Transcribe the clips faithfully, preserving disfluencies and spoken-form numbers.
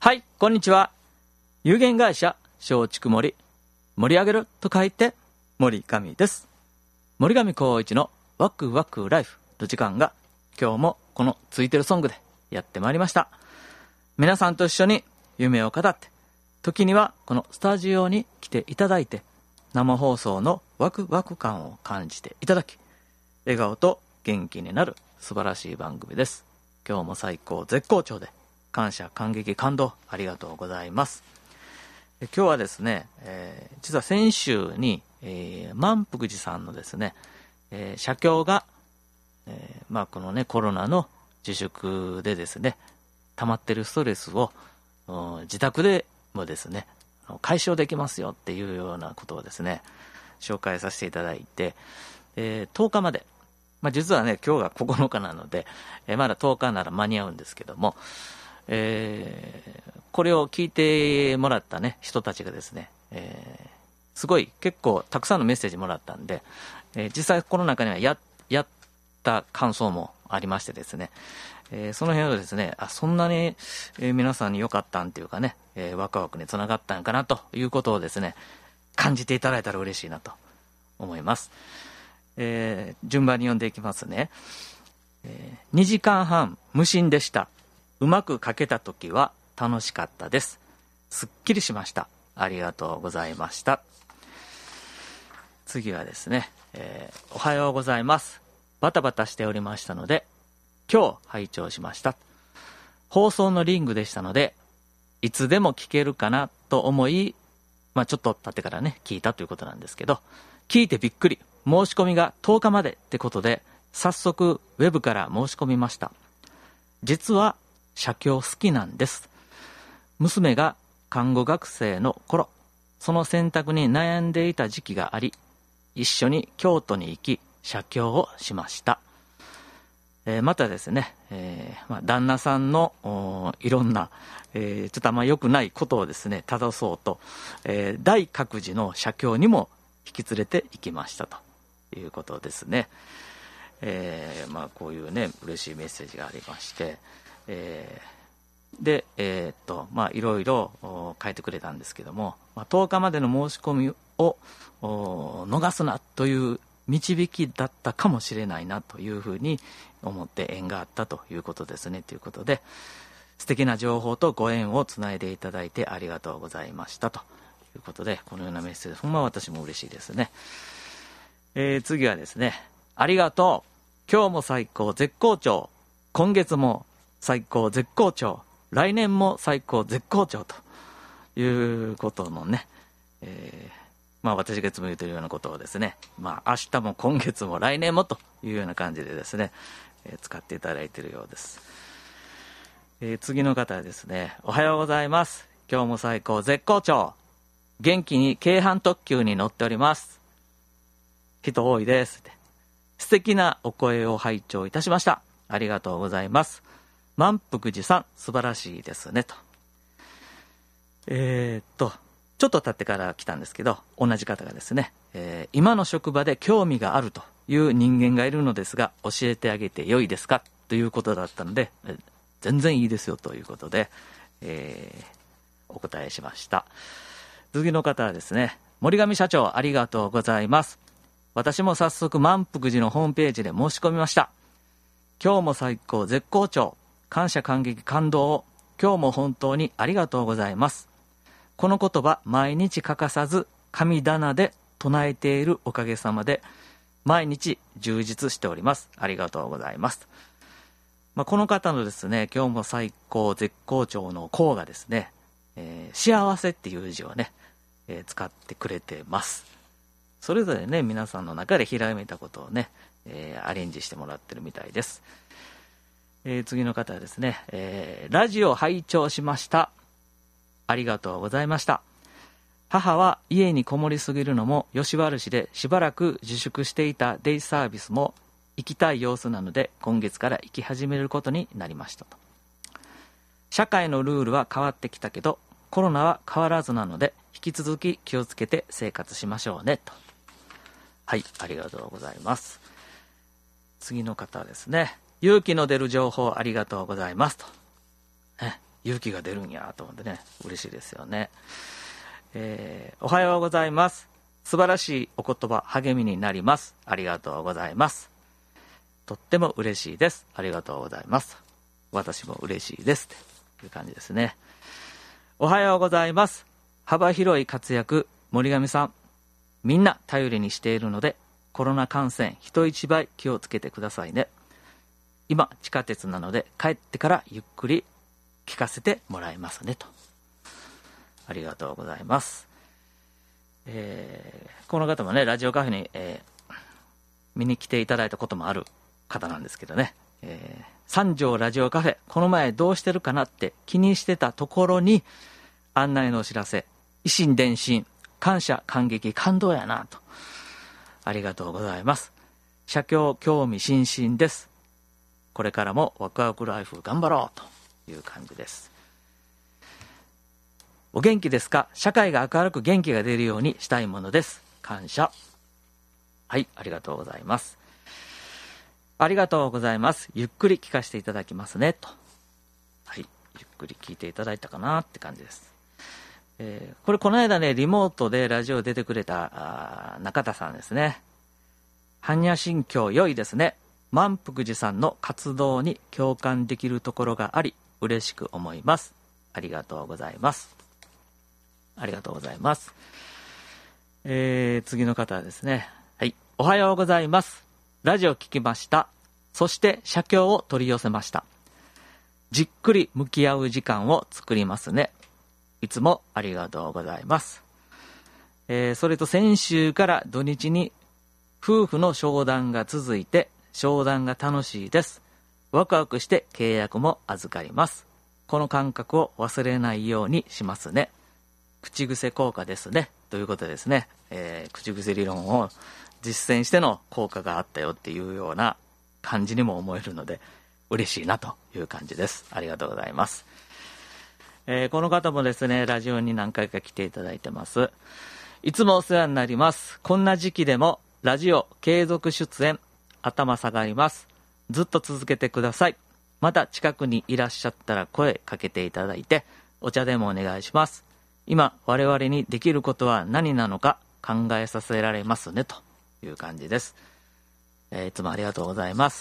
はい、こんにちは。有限会社松竹森、盛り上げると書いて森上です。森上光一のワクワクライフの時間が今日もこのついてるソングでやってまいりました。皆さんと一緒に夢を語って、時にはこのスタジオに来ていただいて、生放送のワクワク感を感じていただき、笑顔と元気になる素晴らしい番組です。今日も最高絶好調で、感謝感激感動ありがとうございます。今日はですね、えー、実は先週に、えー、満福寺さんのですね、えー、写経が、えーまあ、このねコロナの自粛でですね溜まってるストレスを自宅でもですね解消できますよっていうようなことをですね紹介させていただいて、えー、とおかまで、まあ、実はね今日がここのかなので、えー、まだとおかなら間に合うんですけども、えー、これを聞いてもらったね人たちがですね、えー、すごい結構たくさんのメッセージもらったんで、えー、実際この中には や, やった感想もありましてですね、えー、その辺をですねあそんなに、えー、皆さんに良かったんっていうかね、えー、ワクワクにつながったんかなということをですね感じていただいたら嬉しいなと思います。えー、順番に読んでいきますね。えー、にじかんはん無心でした。うまく書けた時は楽しかったです。すっきりしました。ありがとうございました。次はですね、えー、おはようございます。バタバタしておりましたので今日拝聴しました。放送のリングでしたのでいつでも聞けるかなと思い、まあ、ちょっと経ってからね聞いたということなんですけど、聞いてびっくり、申し込みがとおかまでってことで早速ウェブから申し込みました。実は写経好きなんです。娘が看護学生の頃、その選択に悩んでいた時期があり、一緒に京都に行き写経をしました。えー、またですね、えーまあ、旦那さんのいろんな、えー、ちょっとあんま良くないことをですね正そうと、えー、大覚寺の写経にも引き連れて行きましたということですね。えーまあ、こういうね嬉しいメッセージがありまして、えー、でえー、っとまあいろいろ書いてくれたんですけども、まあ、とおかまでの申し込みを逃すなという導きだったかもしれないなというふうに思って縁があったということですね。ということで素敵な情報とご縁をつないでいただいてありがとうございましたということで、このようなメッセージほんま私も嬉しいですね。えー、次はですね、ありがとう、今日も最高絶好調、今月も最高絶好調、来年も最高絶好調ということのね、えー、まあ私がいつも言ってるようなことをですね、まあ明日も今月も来年もというような感じでですね、えー、使っていただいているようです。えー、次の方はですね、おはようございます。今日も最高絶好調、元気に京阪特急に乗っております。人多いですって。素敵なお声を拝聴いたしました。ありがとうございます。満福寺さん素晴らしいですねと。えー、っとちょっと経ってから来たんですけど、同じ方がですね、えー、今の職場で興味があるという人間がいるのですが教えてあげてよいですかということだったので、えー、全然いいですよということで、えー、お答えしました。次の方はですね、森上社長ありがとうございます。私も早速満福寺のホームページで申し込みました。今日も最高絶好調、感謝感激感動を、今日も本当にありがとうございます。この言葉毎日欠かさず神棚で唱えているおかげさまで毎日充実しております。ありがとうございます。まあ、この方のですね、今日も最高絶好調の幸がですね、えー、幸せっていう字をね、えー、使ってくれてます。それぞれね皆さんの中でひらめいたことをね、えー、アレンジしてもらってるみたいです。えー、次の方はですね、えー、ラジオ拝聴しました。ありがとうございました。母は家にこもりすぎるのも吉原市でしばらく自粛していたデイサービスも行きたい様子なので今月から行き始めることになりましたと。社会のルールは変わってきたけどコロナは変わらずなので引き続き気をつけて生活しましょうねと。はい、ありがとうございます。次の方はですね、勇気の出る情報ありがとうございますと、ね、 勇気が出るんやと思ってね、嬉しいですよね。えー、おはようございます。素晴らしいお言葉、励みになります。ありがとうございます。とっても嬉しいです。ありがとうございます。私も嬉しいですという感じですね。おはようございます。幅広い活躍、森上さん。みんな頼りにしているので、コロナ感染人一倍気をつけてくださいね。今地下鉄なので帰ってからゆっくり聞かせてもらいますねと。ありがとうございます。えー、この方もね、ラジオカフェに、えー、見に来ていただいたこともある方なんですけどね、えー、三条ラジオカフェ、この前どうしてるかなって気にしてたところに案内のお知らせ、以心伝心、感謝感激感動やなと。ありがとうございます。社協興味津々です。これからもワクワクライフ頑張ろうという感じです。お元気ですか？社会が明るく元気が出るようにしたいものです。感謝。はい、ありがとうございます。ありがとうございます。ゆっくり聞かせていただきますねと。はい、ゆっくり聞いていただいたかなって感じです。えー、これこの間ね、リモートでラジオ出てくれた中田さんですね。般若心経良いですね。満福寺さんの活動に共感できるところがあり嬉しく思います。ありがとうございます。ありがとうございます。えー、次の方ですね。はい、おはようございます。ラジオ聞きました。そして写経を取り寄せました。じっくり向き合う時間を作りますね。いつもありがとうございます。えー、それと先週から土日に夫婦の商談が続いて商談が楽しいです。ワクワクして契約も預かります。この感覚を忘れないようにしますね。口癖効果ですね。ということですね。えー、口癖理論を実践しての効果があったよっていうような感じにも思えるので嬉しいなという感じです。ありがとうございます。えー、この方もですね、ラジオに何回か来ていただいてます。いつもお世話になります。こんな時期でもラジオ継続出演、頭下がります。ずっと続けてください。また近くにいらっしゃったら声かけていただいて、お茶でもお願いします。今我々にできることは何なのか考えさせられますねという感じです。えー、いつもありがとうございます。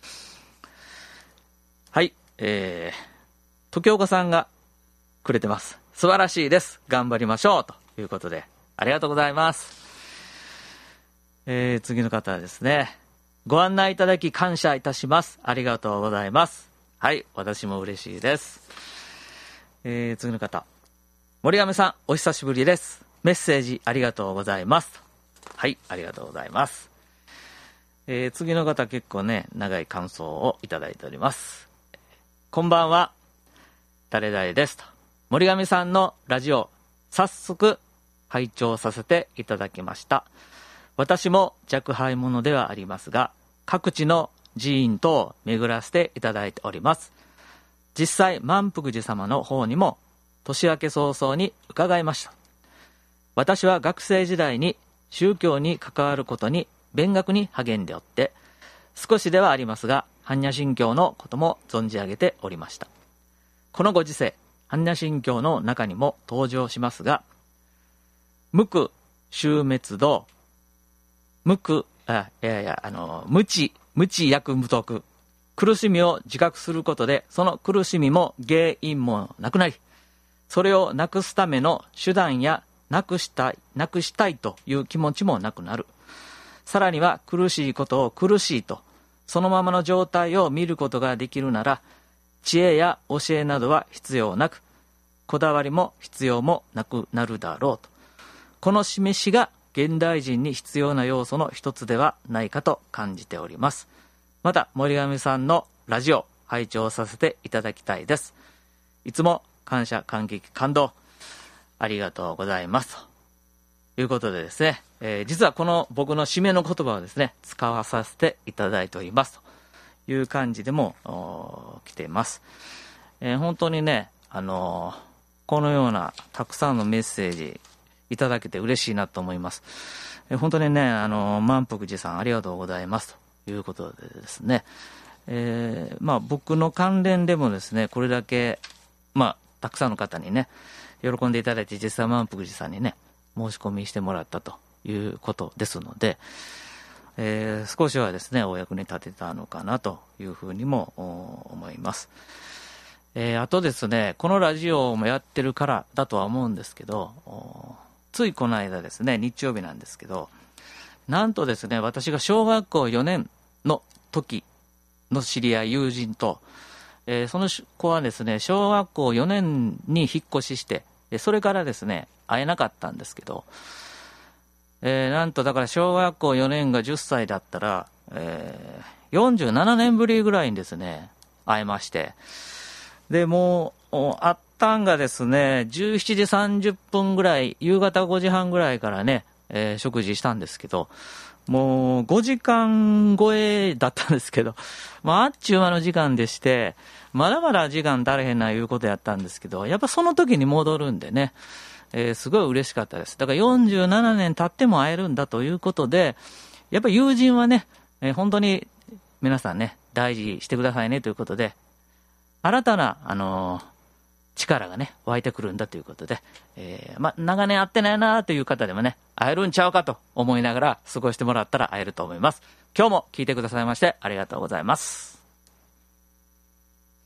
はい、えー、時岡さんがくれてます。素晴らしいです。頑張りましょうということでありがとうございます。えー、次の方ですね。ご案内いただき感謝いたします。ありがとうございます。はい、私も嬉しいです。えー、次の方、森上さんお久しぶりです。メッセージありがとうございます。はい、ありがとうございます。えー、次の方結構ね長い感想をいただいております。こんばんは、誰々ですと。森上さんのラジオ早速拝聴させていただきました。私も若輩者ではありますが各地の寺院等を巡らせていただいております。実際満福寺様の方にも年明け早々に伺いました。私は学生時代に宗教に関わることに勉学に励んでおって少しではありますが般若心経のことも存じ上げておりました。このご時世般若心経の中にも登場しますが無苦終滅道、無苦あいやいやあの無知無知役無得、苦しみを自覚することでその苦しみも原因もなくなり、それをなくすための手段やなくしたいなくしたいという気持ちもなくなる。さらには苦しいことを苦しいとそのままの状態を見ることができるなら知恵や教えなどは必要なくこだわりも必要もなくなるだろうと、この示しが現代人に必要な要素の一つではないかと感じております。また森上さんのラジオ拝聴させていただきたいです。いつも感謝感激感動ありがとうございますということでですね、えー、実はこの僕の締めの言葉をですね使わさせていただいておりますという感じでも来ています。えー、本当にね、あのー、このようなたくさんのメッセージいただけて嬉しいなと思います。えー、本当にね、あのー、満福寺さんありがとうございますということでですね、えー、まあ僕の関連でもですねこれだけまあ、たくさんの方にね、喜んでいただいて、実際満腹寺さんにね、申し込みしてもらったということですので、えー、少しはですね、お役に立てたのかなというふうにも思います。えー、あとですね、このラジオもやってるからだとは思うんですけど、ついこの間ですね、日曜日なんですけど、なんとですね、私が小学校よねんの時の知り合い、友人と、えー、その子はですね、小学校よねんに引っ越しして、それからですね、会えなかったんですけど、えー、なんとだから小学校よねんがじゅっさいだったら、えー、よんじゅうななねんぶりぐらいにですね、会えまして、で、もう、会ったんがですね、じゅうしちじさんじゅっぷんぐらい、夕方ごじはんぐらいからね、えー、食事したんですけど、もうごじかん超えだったんですけど、まあ、あっちゅう間の時間でして、まだまだ時間足れへんないうことやったんですけど、やっぱその時に戻るんでね、えー、すごい嬉しかったです。だからよんじゅうななねん経っても会えるんだということで、やっぱ友人はね、えー、本当に皆さんね、大事してくださいねということで、新たな、あのー、力がね、湧いてくるんだということで、えー、ま、長年会ってないなという方でもね、会えるんちゃうかと思いながら過ごしてもらったら会えると思います。今日も聞いてくださいましてありがとうございます。